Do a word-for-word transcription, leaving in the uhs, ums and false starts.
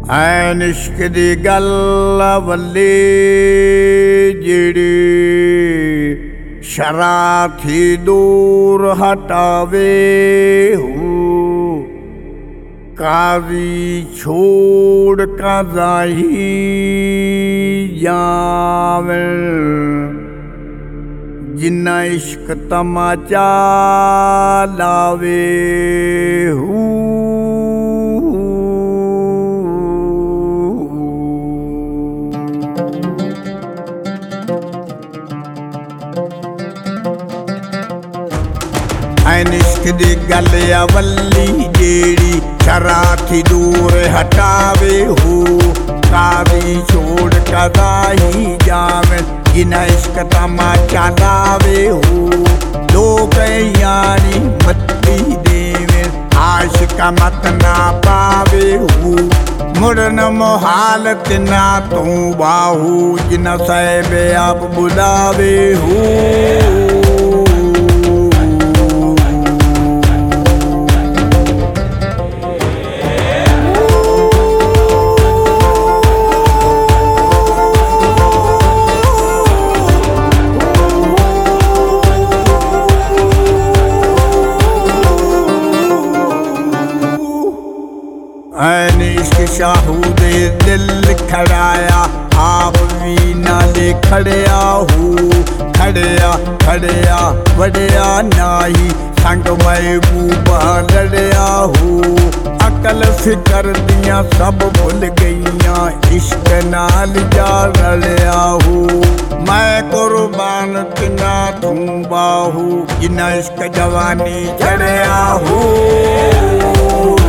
ਐਨ ਇਸ਼ਕ ਦੀ ਗੱਲ ਵੱਲੀ ਜਿਹੜੀ ਸ਼ਰਾਂ ਥੀ ਦੂਰ ਹਟਾਵੇ ਹੂ ਕਾਜ਼ੀ ਛੋੜ ਕਾਜ਼ਾਈ ਜਾਵੇ ਜਿੰਨਾ ਇਸ਼ਕ ਤਮਾਚਾ ਲਾਵੇ ਹੂ ਐਨ ਇਸ਼ਕ ਦੀ ਗੱਲ ਆ ਵੱਲੀ ਜਿਹੜੀ ਸ਼ਰਾਂ ਥੀ ਦੂਰ ਹਟਾਵੇ ਹੂ ਕਾਜ਼ੀ ਛੋੜ ਕਾਜ਼ਾਈ ਜਾਵੇ ਜਿਨਾ ਇਸ਼ਕ ਤਮਾਚਾ ਲਾਵੇ ਹੂ ਲੋਕ ਯਾਰੀ ਮੱਤੀ ਦੇਵੇ ਆਸ਼ਿਕਾ ਮਤ ਨਾ ਪਾਵੇ ਹੂ ਮੁੜਨ ਮੁਹਾਲਤ ਨਾ ਤੂੰ ਬਾਹੂ ਜਿਨਾ ਸਾਹਿਬ ਆਪ ਬੁਲਾਵੇ ਹੂ ਐਨ ਇਸ਼ਕ ਸ਼ਾਹੂ ਦੇ ਦਿਲ ਖੜਾਇਆ ਆਪ ਵੀ ਨਾਲੇ ਖੜਿਆ ਹੂ ਖੜਿਆ ਖੜਿਆ ਵੜਿਆ ਨਾਹੀ ਸੰਗ ਮਹਿਬੂਬਾ ਲੜਿਆ ਹੂ ਅਕਲ ਫਿਕਰ ਦੀਆਂ ਸਭ ਭੁੱਲ ਗਈਆਂ ਇਸ਼ਕ ਨਾਲ ਜਾ ਰਲਿਆ ਹੂ ਮੈਂ ਕੁਰਬਾਨ ਤਿਨਾ ਤੂੰ ਬਾਹੂ ਜਿਨਾ ਇਸ਼ਕ ਜਵਾਨੀ ਚੜਿਆ ਹੂ